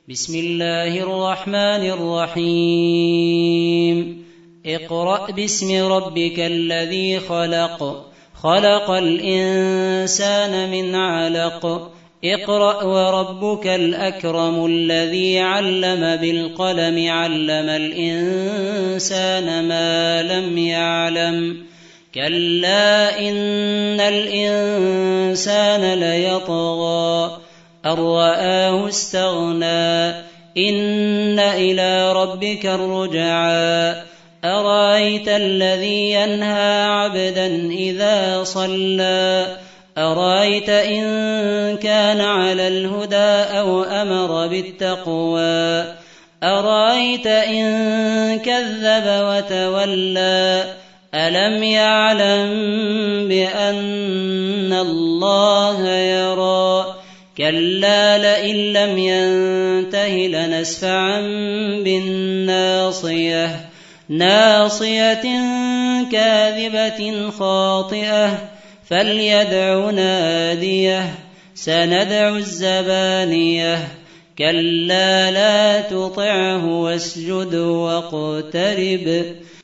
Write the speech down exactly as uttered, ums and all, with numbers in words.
بسم الله الرحمن الرحيم اقرأ باسم ربك الذي خلق خلق الإنسان من علق اقرأ وربك الأكرم الذي علم بالقلم علم الإنسان ما لم يعلم كلا إن الإنسان ليطغى أن رآه استغنى إن إلى ربك الرجعى أرأيت الذي ينهى عبدا إذا صلى أرأيت إن كان على الهدى أو أمر بالتقوى أرأيت إن كذب وتولى ألم يعلم بأن الله يرى كلا لئن لم ينته لنسفعا بالناصية ناصية كاذبة خاطئة فليدع ناديه سندع الزبانية كلا لا تطعه واسجد واقترب